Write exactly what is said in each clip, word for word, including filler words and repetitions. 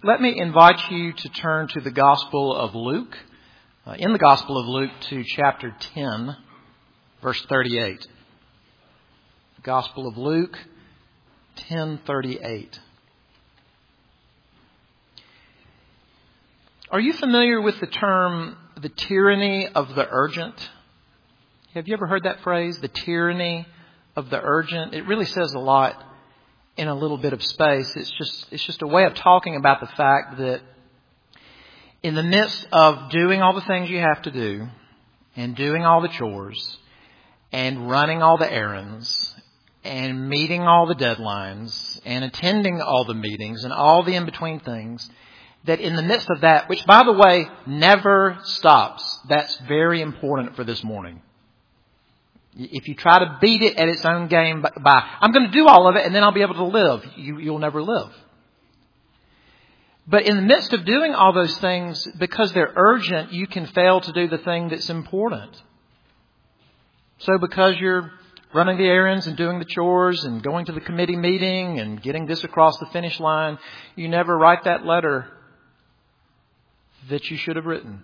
let me invite you to turn to the Gospel of Luke. Uh, in the Gospel of Luke to chapter ten, verse thirty-eight. Gospel of Luke, ten thirty-eight. Are you familiar with the term, the tyranny of the urgent? Have you ever heard that phrase, the tyranny of the urgent? It really says a lot in a little bit of space. It's just, it's just a way of talking about the fact that in the midst of doing all the things you have to do, and doing all the chores, and running all the errands, and meeting all the deadlines, and attending all the meetings, and all the in-between things, that in the midst of that, which, by the way, never stops. That's very important for this morning. If you try to beat it at its own game by, I'm going to do all of it and then I'll be able to live, you, you'll never live. But in the midst of doing all those things, because they're urgent, you can fail to do the thing that's important. So because you're running the errands and doing the chores and going to the committee meeting and getting this across the finish line, you never write that letter that you should have written.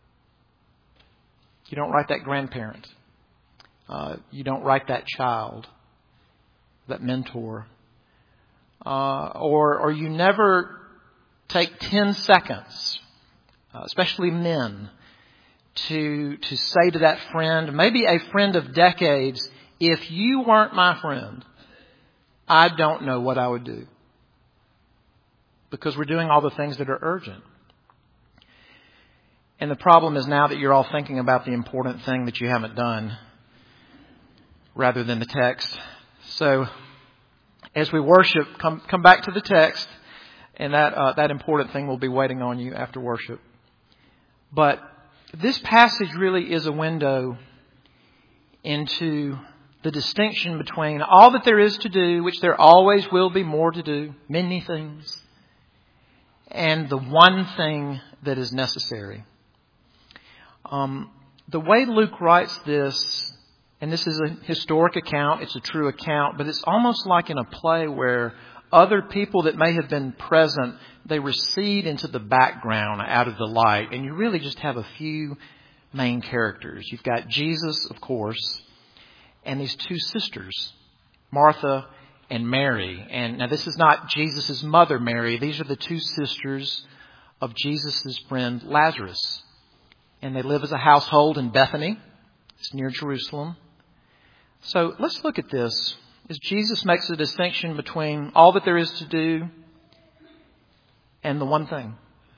You don't write that grandparent. Uh, you don't write that child, that mentor. Uh, or, or you never take ten seconds, uh, especially men, to, to say to that friend, maybe a friend of decades, if you weren't my friend, I don't know what I would do. Because we're doing all the things that are urgent. And the problem is now that you're all thinking about the important thing that you haven't done rather than the text. So as we worship, come come back to the text, and that uh, that important thing will be waiting on you after worship. But this passage really is a window into the distinction between all that there is to do, which there always will be more to do, many things, and the one thing that is necessary. Um, the way Luke writes this, and this is a historic account, it's a true account, but it's almost like in a play where other people that may have been present, they recede into the background out of the light, and you really just have a few main characters. You've got Jesus, of course, and these two sisters, Martha and Mary. And now this is not Jesus' mother, Mary. These are the two sisters of Jesus' friend Lazarus. And they live as a household in Bethany. It's near Jerusalem. So let's look at this as Jesus makes a distinction between all that there is to do and the one thing.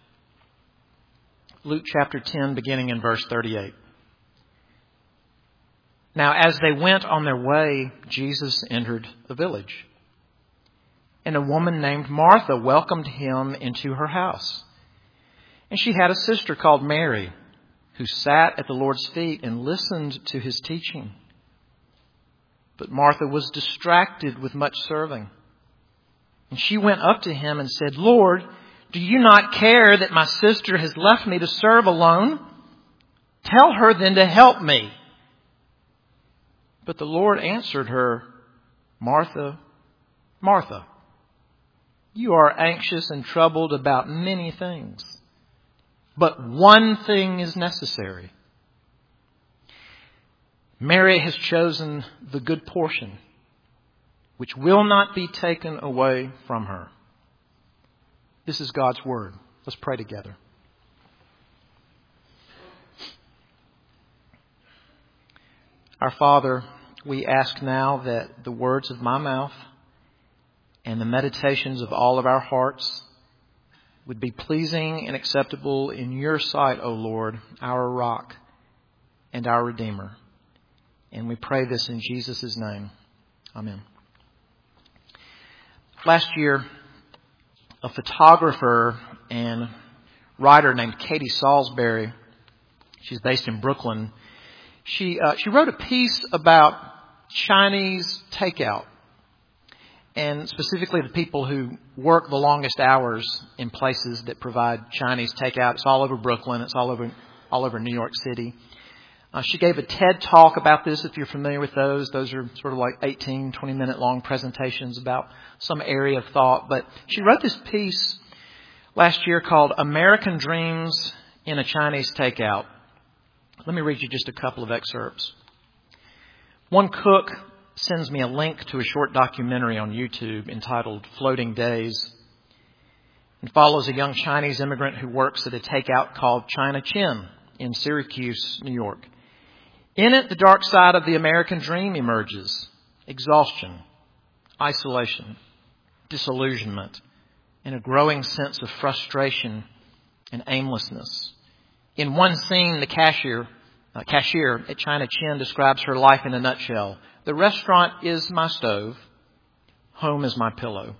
Luke chapter ten, beginning in verse thirty-eight. Now, as they went on their way, Jesus entered a village. And a woman named Martha welcomed him into her house. And she had a sister called Mary, who sat at the Lord's feet and listened to his teaching. But Martha was distracted with much serving. And she went up to him and said, Lord, do you not care that my sister has left me to serve alone? Tell her then to help me. But the Lord answered her, Martha, Martha, you are anxious and troubled about many things. But one thing is necessary. Mary has chosen the good portion, which will not be taken away from her. This is God's word. Let's pray together. Our Father, we ask now that the words of my mouth and the meditations of all of our hearts would be pleasing and acceptable in your sight, O Lord, our rock and our Redeemer. And we pray this in Jesus' name. Amen. Last year, a photographer and writer named Katie Salisbury, she's based in Brooklyn, she uh, she wrote a piece about Chinese takeout, and specifically the people who work the longest hours in places that provide Chinese takeout. It's all over Brooklyn. It's all over all over New York City. Uh, she gave a TED Talk about this, if you're familiar with those. Those are sort of like eighteen, twenty minute long presentations about some area of thought. But she wrote this piece last year called American Dreams in a Chinese Takeout. Let me read you just a couple of excerpts. One cook sends me a link to a short documentary on YouTube entitled Floating Days, and follows a young Chinese immigrant who works at a takeout called China Chin in Syracuse, New York. In it, the dark side of the American dream emerges: exhaustion, isolation, disillusionment, and a growing sense of frustration and aimlessness. In one scene, the cashier, uh, cashier at China Chin describes her life in a nutshell. The restaurant is my stove. Home is my pillow.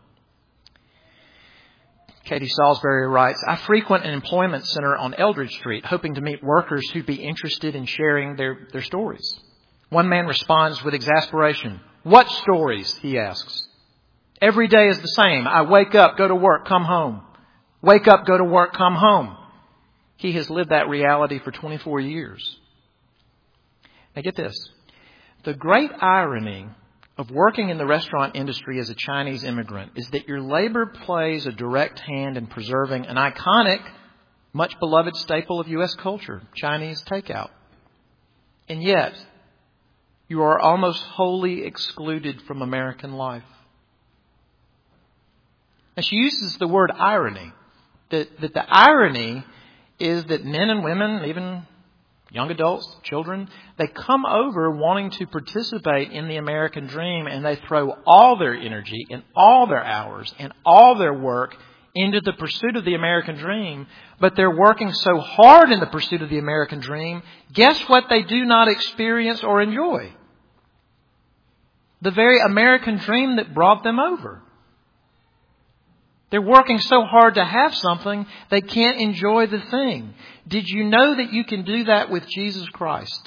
Katie Salisbury writes, I frequent an employment center on Eldridge Street, hoping to meet workers who'd be interested in sharing their, their stories. One man responds with exasperation. What stories? He asks. Every day is the same. I wake up, go to work, come home. Wake up, go to work, come home. He has lived that reality for twenty-four years. Now get this. The great irony of working in the restaurant industry as a Chinese immigrant is that your labor plays a direct hand in preserving an iconic, much beloved staple of U S culture, Chinese takeout. And yet, you are almost wholly excluded from American life. And she uses the word irony, that, that the irony is that men and women, even young adults, children, they come over wanting to participate in the American dream, and they throw all their energy and all their hours and all their work into the pursuit of the American dream. But they're working so hard in the pursuit of the American dream, guess what they do not experience or enjoy? The very American dream that brought them over. They're working so hard to have something, they can't enjoy the thing. Did you know that you can do that with Jesus Christ?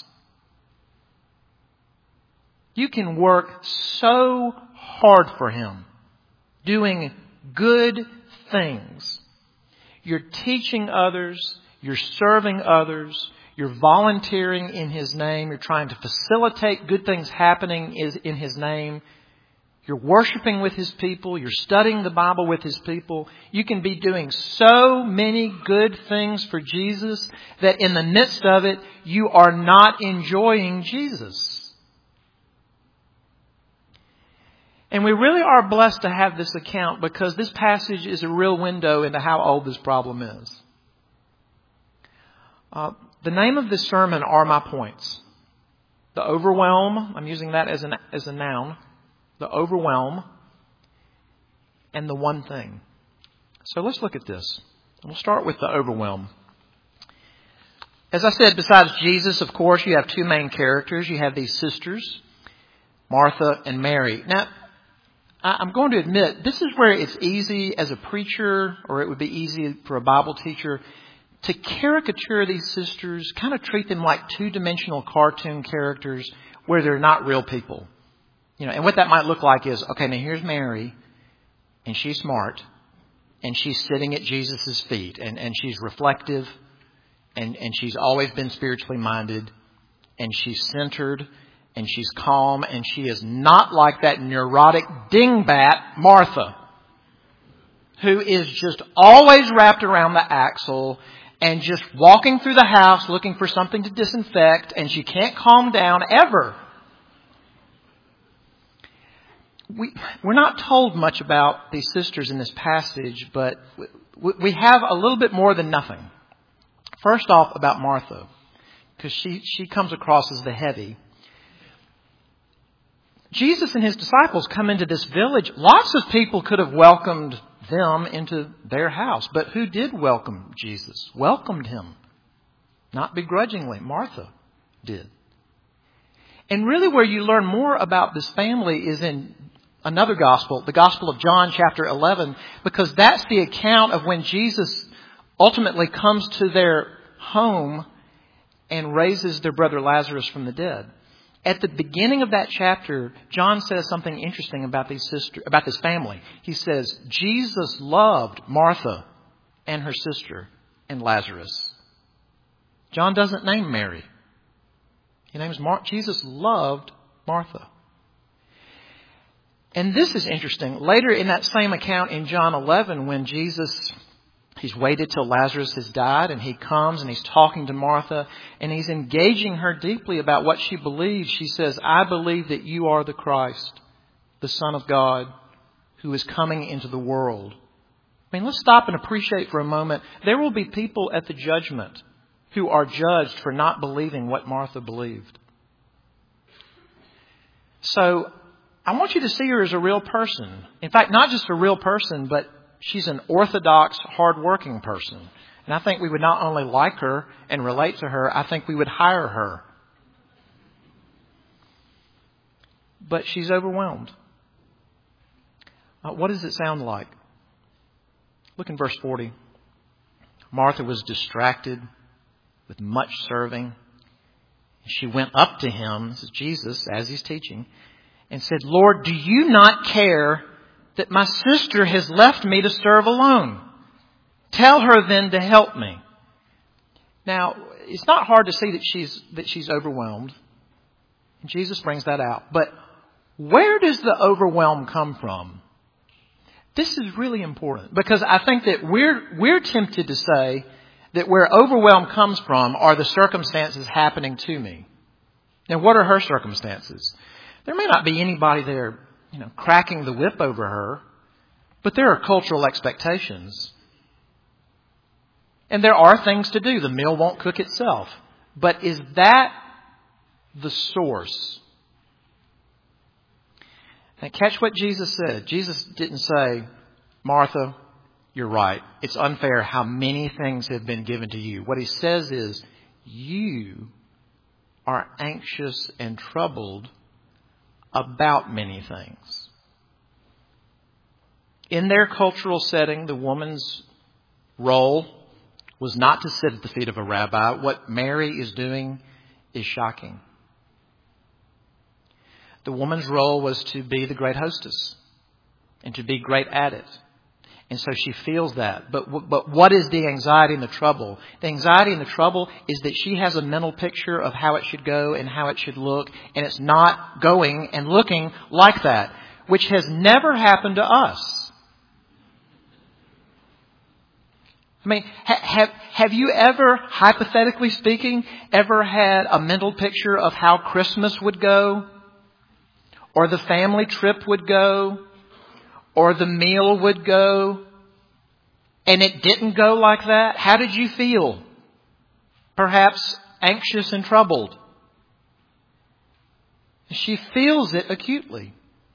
You can work so hard for Him, doing good things. You're teaching others, you're serving others, you're volunteering in His name, you're trying to facilitate good things happening in His name. You're worshiping with His people. You're studying the Bible with His people. You can be doing so many good things for Jesus that in the midst of it, you are not enjoying Jesus. And we really are blessed to have this account, because this passage is a real window into how old this problem is. Uh, the name of this sermon are my points. The overwhelm, I'm using that as, an, as a noun. The overwhelm, and the one thing. So let's look at this. We'll start with the overwhelm. As I said, besides Jesus, of course, you have two main characters. You have these sisters, Martha and Mary. Now, I'm going to admit, this is where it's easy as a preacher, or it would be easy for a Bible teacher, to caricature these sisters, kind of treat them like two-dimensional cartoon characters where they're not real people. You know, and what that might look like is, okay, now here's Mary, and she's smart, and she's sitting at Jesus' feet, and, and she's reflective, and, and she's always been spiritually minded, and she's centered, and she's calm, and she is not like that neurotic dingbat Martha, who is just always wrapped around the axle and just walking through the house looking for something to disinfect, and she can't calm down ever. We, we're not told much about these sisters in this passage, but we, we have a little bit more than nothing. First off, about Martha, because she, she comes across as the heavy. Jesus and His disciples come into this village. Lots of people could have welcomed them into their house, but who did welcome Jesus? Welcomed Him. Not begrudgingly. Martha did. And really where you learn more about this family is in another gospel, the Gospel of John, chapter eleven, because that's the account of when Jesus ultimately comes to their home and raises their brother Lazarus from the dead. At the beginning of that chapter, John says something interesting about these sister, about this family. He says, Jesus loved Martha and her sister and Lazarus. John doesn't name Mary. He names Mar- Jesus loved Martha. And this is interesting. Later in that same account in John eleven, when Jesus He's waited till Lazarus has died, and he comes and he's talking to Martha, and he's engaging her deeply about what she believes. She says, I believe that you are the Christ, the Son of God, who is coming into the world. I mean, let's stop and appreciate for a moment. There will be people at the judgment who are judged for not believing what Martha believed. So I want you to see her as a real person. In fact, not just a real person, but she's an orthodox, hardworking person. And I think we would not only like her and relate to her, I think we would hire her. But she's overwhelmed. Uh, what does it sound like? Look in verse forty. Martha was distracted with much serving. She went up to him, this is Jesus, as he's teaching, and said, Lord, do you not care that my sister has left me to serve alone? Tell her then to help me. Now, it's not hard to see that she's that she's overwhelmed. And Jesus brings that out. But where does the overwhelm come from? This is really important, because I think that we're we're tempted to say that where overwhelm comes from are the circumstances happening to me. Now, what are her circumstances? There may not be anybody there, you know, cracking the whip over her, but there are cultural expectations. And there are things to do. The meal won't cook itself. But is that the source? Now, catch what Jesus said. Jesus didn't say, Martha, you're right. It's unfair how many things have been given to you. What he says is, you are anxious and troubled about many things. In their cultural setting, the woman's role was not to sit at the feet of a rabbi. What Mary is doing is shocking. The woman's role was to be the great hostess and to be great at it. And so she feels that. But, but what is the anxiety and the trouble? The anxiety and the trouble is that she has a mental picture of how it should go and how it should look. And it's not going and looking like that, which has never happened to us. I mean, ha- have, have you ever, hypothetically speaking, ever had a mental picture of how Christmas would go? Or the family trip would go? Or the meal would go? And it didn't go like that? How did you feel? Perhaps anxious and troubled. She feels it acutely.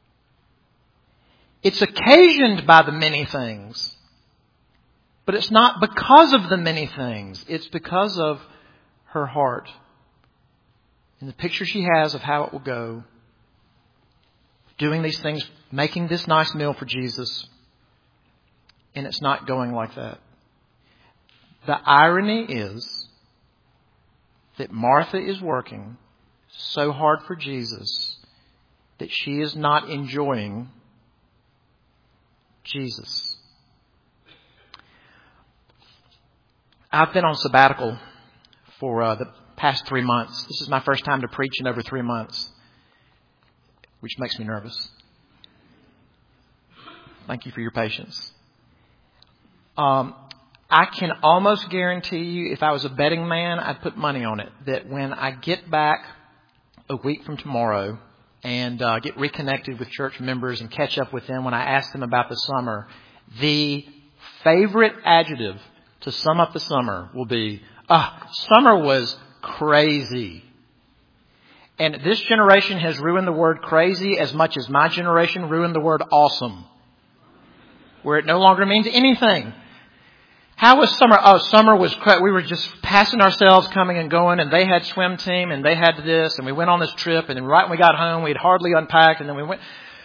It's occasioned by the many things. But it's not because of the many things. It's because of her heart. And the picture she has of how it will go. Doing these things, making this nice meal for Jesus. And it's not going like that. The irony is that Martha is working so hard for Jesus that she is not enjoying Jesus. I've been on sabbatical for uh, the past three months. This is my first time to preach in over three months, which makes me nervous. Thank you for your patience. Um, I can almost guarantee you, if I was a betting man, I'd put money on it, that when I get back a week from tomorrow and uh, get reconnected with church members and catch up with them when I ask them about the summer, the favorite adjective to sum up the summer will be, ah, summer was crazy. And this generation has ruined the word crazy as much as my generation ruined the word awesome, where it no longer means anything. How was summer? Oh, summer was crazy. We were just passing ourselves, coming and going, and they had swim team, and they had this, and we went on this trip, and then right when we got home, we had hardly unpacked, and then we went.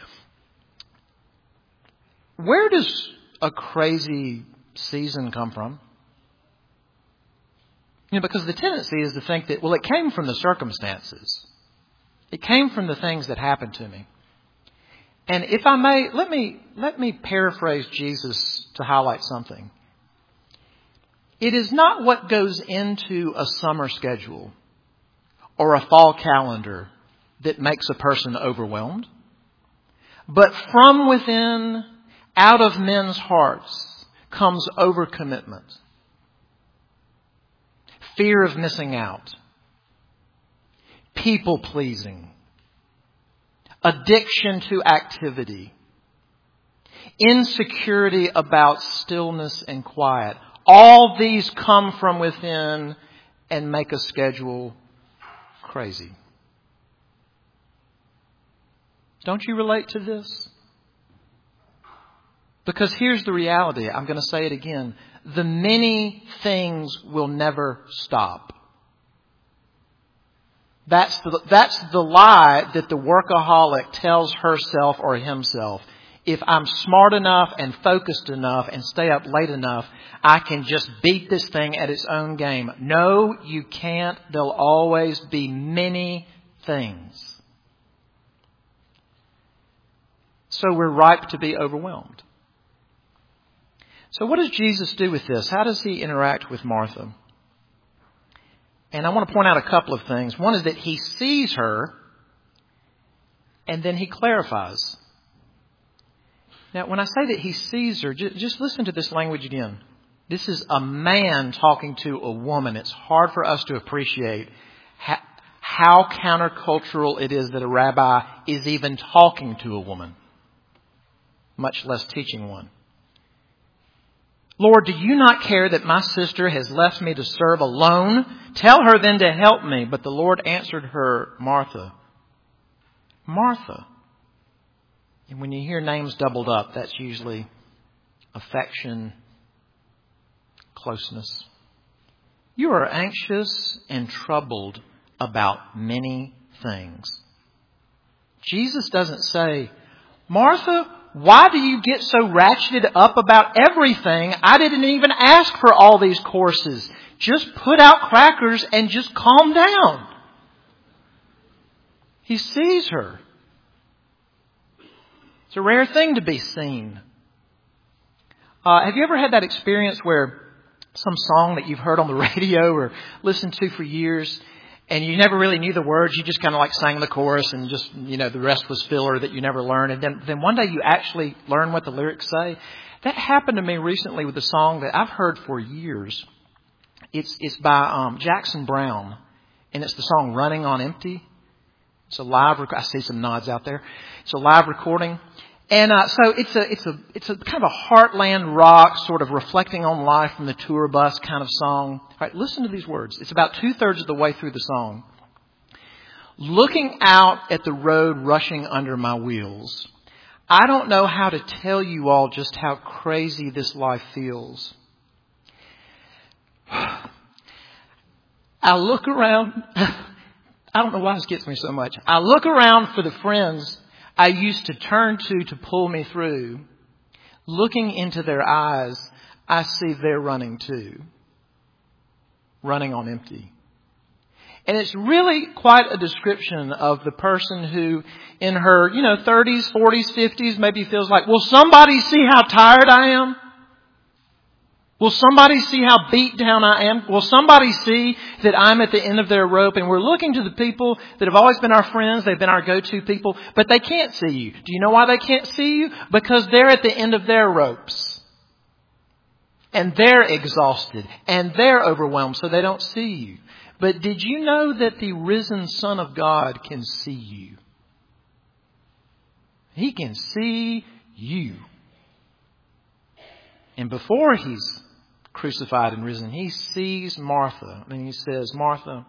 Where does a crazy season come from? You know, because the tendency is to think that, well, it came from the circumstances. It came from the things that happened to me. And if I may, let me let me paraphrase Jesus to highlight something. It is not what goes into a summer schedule or a fall calendar that makes a person overwhelmed, but from within, out of men's hearts, comes overcommitment, fear of missing out, people-pleasing, addiction to activity, insecurity about stillness and quiet. All these come from within and make a schedule crazy. Don't you relate to this? Because here's the reality. I'm going to say it again. The many things will never stop. That's the, that's the lie that the workaholic tells herself or himself. If I'm smart enough and focused enough and stay up late enough, I can just beat this thing at its own game. No, you can't. There'll always be many things. So we're ripe to be overwhelmed. So what does Jesus do with this? How does he interact with Martha? And I want to point out a couple of things. One is that he sees her and then he clarifies. Now, when I say that he sees her, just listen to this language again. This is a man talking to a woman. It's hard for us to appreciate how countercultural it is that a rabbi is even talking to a woman, much less teaching one. Lord, do you not care that my sister has left me to serve alone? Tell her then to help me. But the Lord answered her, Martha, Martha. And when you hear names doubled up, that's usually affection, closeness. You are anxious and troubled about many things. Jesus doesn't say, Martha, why do you get so ratcheted up about everything? I didn't even ask for all these courses. Just put out crackers and just calm down. He sees her. It's a rare thing to be seen. Uh, have you ever had that experience where some song that you've heard on the radio or listened to for years, and you never really knew the words, you just kind of like sang the chorus and just, you know, the rest was filler that you never learned. And then, then one day you actually learn what the lyrics say. That happened to me recently with a song that I've heard for years. It's, it's by um, Jackson Browne, and it's the song Running on Empty. It's a live, rec- I see some nods out there. It's a live recording. And uh, so it's a it's a it's a kind of a heartland rock, sort of reflecting on life from the tour bus kind of song. All right, listen to these words. It's about two thirds of the way through the song. Looking out at the road rushing under my wheels, I don't know how to tell you all just how crazy this life feels. I look around. I don't know why this gets me so much. I look around for the friends I used to turn to to pull me through. Looking into their eyes, I see they're running too. Running on empty. And it's really quite a description of the person who in her, you know, thirties, forties, fifties maybe feels like, will somebody see how tired I am? Will somebody see how beat down I am? Will somebody see that I'm at the end of their rope? And we're looking to the people that have always been our friends. They've been our go-to people, but they can't see you. Do you know why they can't see you? Because they're at the end of their ropes. And they're exhausted. And they're overwhelmed, so they don't see you. But did you know that the risen Son of God can see you? He can see you. And before He's crucified and risen, He sees Martha and He says, Martha,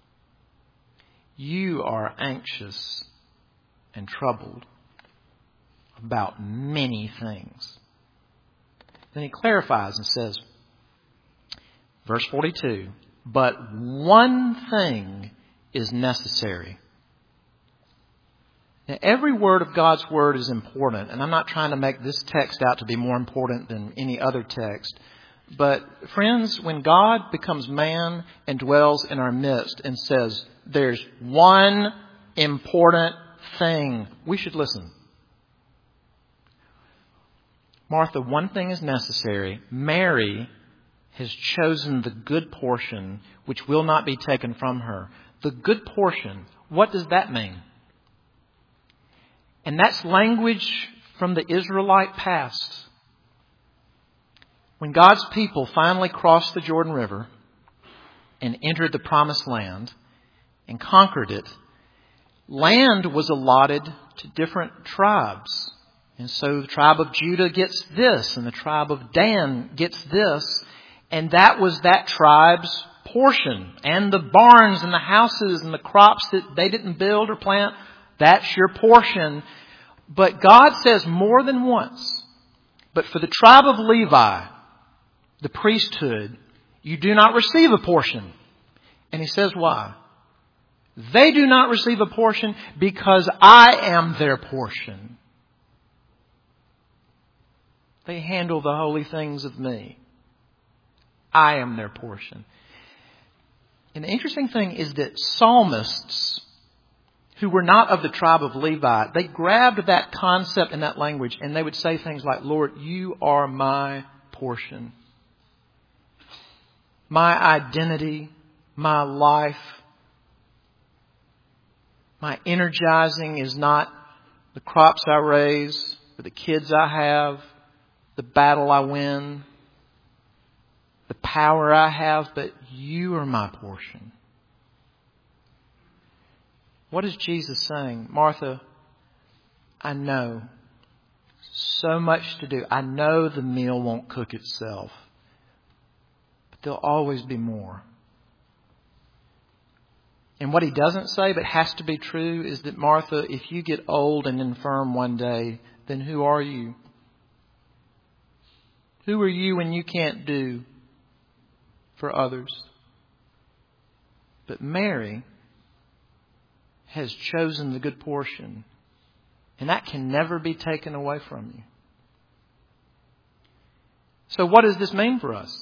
you are anxious and troubled about many things. Then He clarifies and says, verse forty-two, but one thing is necessary. Now, every word of God's Word is important, and I'm not trying to make this text out to be more important than any other text. But, friends, when God becomes man and dwells in our midst and says, there's one important thing, we should listen. Martha, one thing is necessary. Mary has chosen the good portion, which will not be taken from her. The good portion, what does that mean? And that's language from the Israelite past. When God's people finally crossed the Jordan River and entered the Promised Land and conquered it, land was allotted to different tribes. And so the tribe of Judah gets this, and the tribe of Dan gets this. And that was that tribe's portion. And the barns and the houses and the crops that they didn't build or plant, that's your portion. But God says more than once, but for the tribe of Levi, the priesthood, you do not receive a portion. And He says why? They do not receive a portion because I am their portion. They handle the holy things of me. I am their portion. And the interesting thing is that psalmists who were not of the tribe of Levi, they grabbed that concept and that language and they would say things like, Lord, you are my portion. My identity, my life, my energizing is not the crops I raise, or the kids I have, the battle I win, the power I have, but you are my portion. What is Jesus saying? Martha, I know so much to do. I know the meal won't cook itself, but there'll always be more. And what He doesn't say, but has to be true, is that Martha, if you get old and infirm one day, then who are you? Who are you when you can't do for others? But Mary has chosen the good portion, and that can never be taken away from you. So what does this mean for us?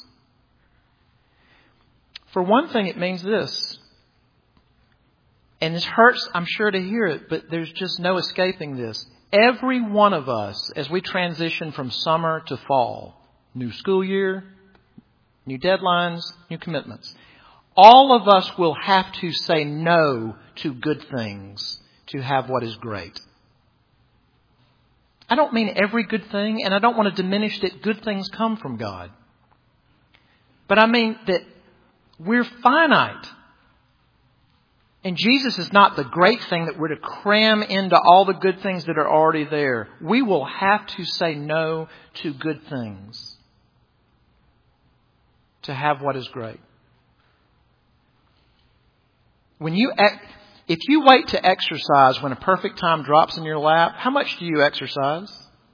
For one thing, it means this. And this hurts, I'm sure, to hear it, but there's just no escaping this. Every one of us, as we transition from summer to fall, new school year, new deadlines, new commitments, all of us will have to say no to good things to have what is great. I don't mean every good thing, and I don't want to diminish that good things come from God. But I mean that we're finite. And Jesus is not the great thing that we're to cram into all the good things that are already there. We will have to say no to good things to have what is great. When you, if you wait to exercise when a perfect time drops in your lap, how much do you exercise?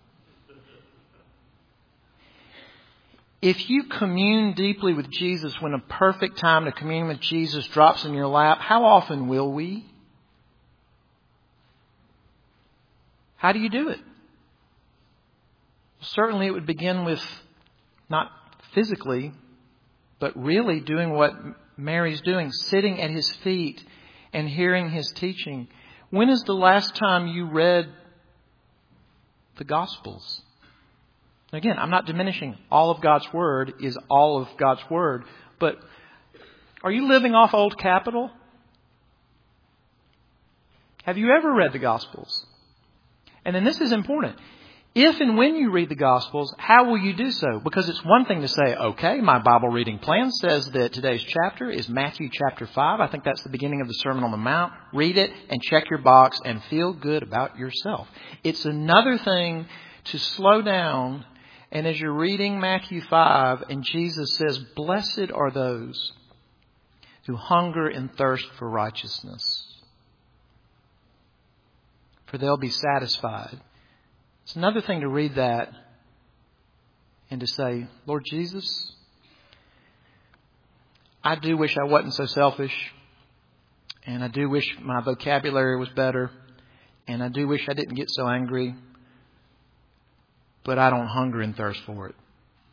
If you commune deeply with Jesus when a perfect time to commune with Jesus drops in your lap, how often will we? How do you do it? Certainly it would begin with not physically, but really doing what Mary's doing, sitting at His feet and hearing His teaching. When is the last time you read the Gospels? Again, I'm not diminishing. All of God's Word is all of God's Word. But are you living off Old Capitol? Have you ever read the Gospels? And then this is important. If and when you read the Gospels, how will you do so? Because it's one thing to say, okay, my Bible reading plan says that today's chapter is Matthew chapter five. I think that's the beginning of the Sermon on the Mount. Read it and check your box and feel good about yourself. It's another thing to slow down. And as you're reading Matthew five, and Jesus says, blessed are those who hunger and thirst for righteousness, for they'll be satisfied. It's another thing to read that and to say, Lord Jesus, I do wish I wasn't so selfish, and I do wish my vocabulary was better, and I do wish I didn't get so angry. But I don't hunger and thirst for it.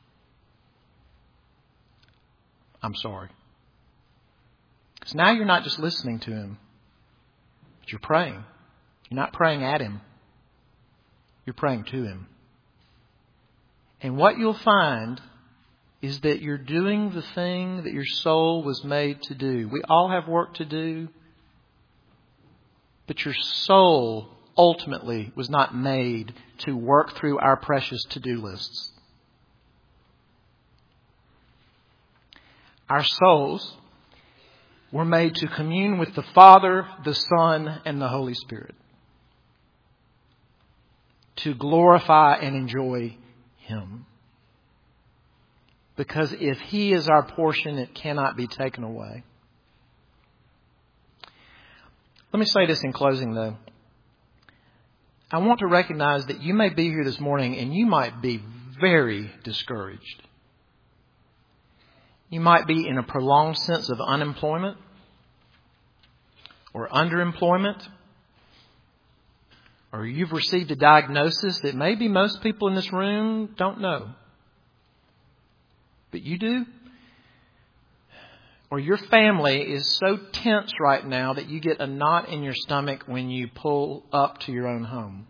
I'm sorry. Because now you're not just listening to Him, but you're praying. You're not praying at Him. You're praying to Him. And what you'll find is that you're doing the thing that your soul was made to do. We all have work to do, but your soul ultimately was not made to work through our precious to-do lists. our souls were made to commune with the Father, the Son, and the Holy Spirit. To glorify and enjoy Him. Because if He is our portion, it cannot be taken away. Let me say this in closing, though. I want to recognize that you may be here this morning and you might be very discouraged. You might be in a prolonged sense of unemployment or underemployment, or you've received a diagnosis that maybe most people in this room don't know, but you do. Or your family is so tense right now that you get a knot in your stomach when you pull up to your own home.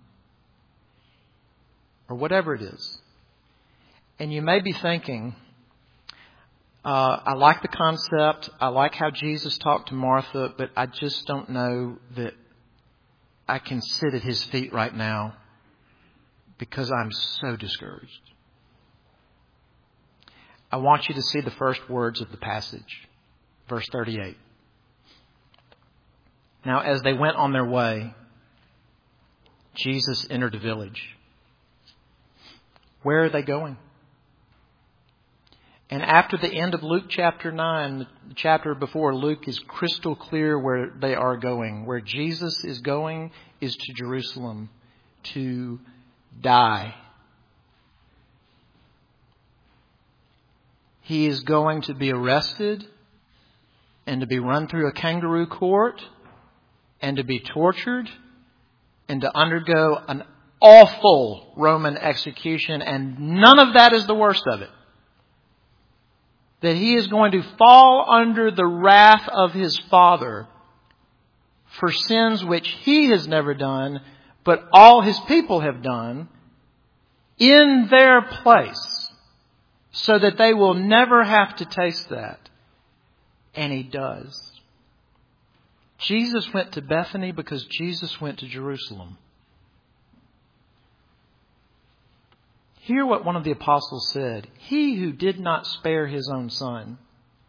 Or whatever it is. And you may be thinking, uh, I like the concept. I like how Jesus talked to Martha, but I just don't know that I can sit at His feet right now because I'm so discouraged. I want you to see the first words of the passage. Verse thirty-eight. Now, as they went on their way, Jesus entered a village. Where are they going? And after the end of Luke chapter nine, the chapter before, Luke is crystal clear where they are going. Where Jesus is going is to Jerusalem to die. He is going to be arrested and to be run through a kangaroo court and to be tortured and to undergo an awful Roman execution. And none of that is the worst of it. That He is going to fall under the wrath of His Father for sins which He has never done, but all His people have done in their place, so that they will never have to taste that. And He does. Jesus went to Bethany because Jesus went to Jerusalem. Hear what one of the apostles said. He who did not spare His own Son,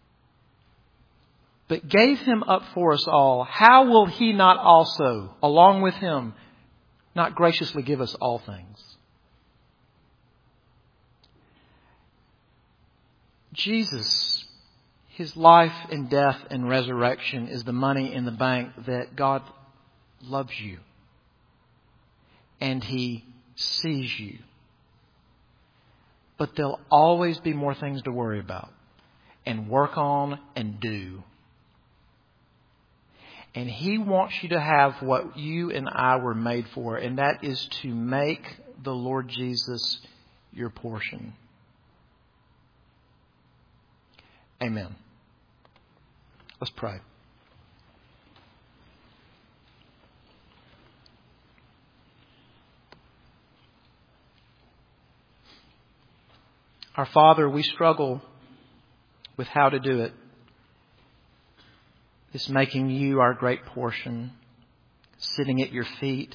but gave Him up for us all, how will He not also, along with Him, not graciously give us all things? Jesus, His life and death and resurrection is the money in the bank that God loves you. And He sees you. But there'll always be more things to worry about and work on and do. And He wants you to have what you and I were made for, and that is to make the Lord Jesus your portion. Amen. Let's pray. Our Father, we struggle with how to do it. It's making You our great portion, sitting at Your feet.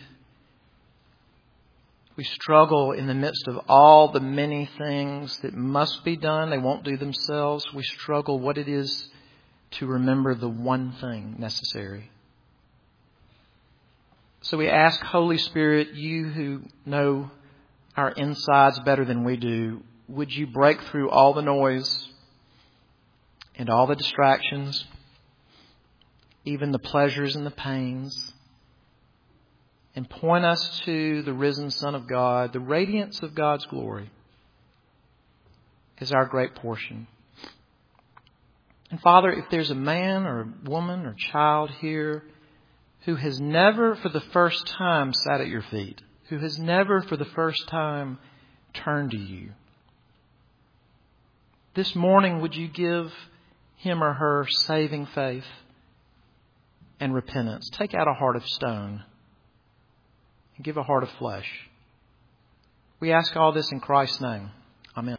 We struggle in the midst of all the many things that must be done. They won't do themselves. We struggle what it is to remember the one thing necessary. So we ask, Holy Spirit, You who know our insides better than we do, would You break through all the noise and all the distractions, even the pleasures and the pains, and point us to the risen Son of God, the radiance of God's glory is our great portion. And Father, if there's a man or a woman or child here who has never for the first time sat at Your feet, who has never for the first time turned to You, this morning would You give him or her saving faith and repentance. Take out a heart of stone and give a heart of flesh. We ask all this in Christ's name.